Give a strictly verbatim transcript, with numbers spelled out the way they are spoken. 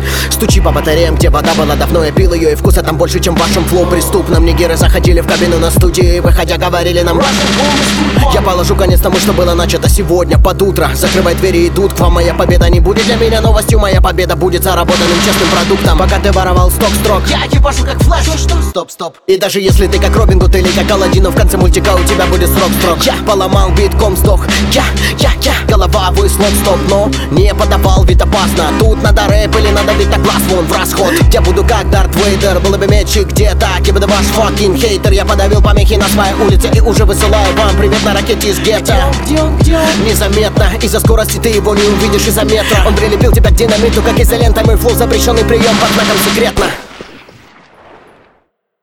Стучи по батареям, где вода была давно. Я пил ее, и вкуса там больше, чем в вашем флоу преступном. Нигеры заходили в кабину на студии, выходя говорили нам: я положу конец тому, что было начато сегодня под утро. Закрывай двери, идут к вам. Моя победа не будет для меня новостью. Моя победа будет заработанным честным продуктом. Пока ты воровал сток-строк, я ебашу как флэш. Что? Стоп, стоп. И даже если ты как Робин Гуд или как Аладдин, в конце мультика у тебя будет срок-строк. Я поломал битком сдох. Я, я, я. Голова выслот, стоп, но не подавал вид опасно. Тут надо рэп или надо бить так глаз вон в расход. Я буду как Дарт Вейдер, был бы меч где-то. Кибеда ваш факин хейтер. Я подавил помехи на своей улице и уже высылаю вам привет на ракете из гетто. Где он, где он? Незаметно, из-за скорости ты его не увидишь из-за метра. Он прилепил тебя к динамиту, как изолента. Мой флоу запрещенный прием под знаком секретно.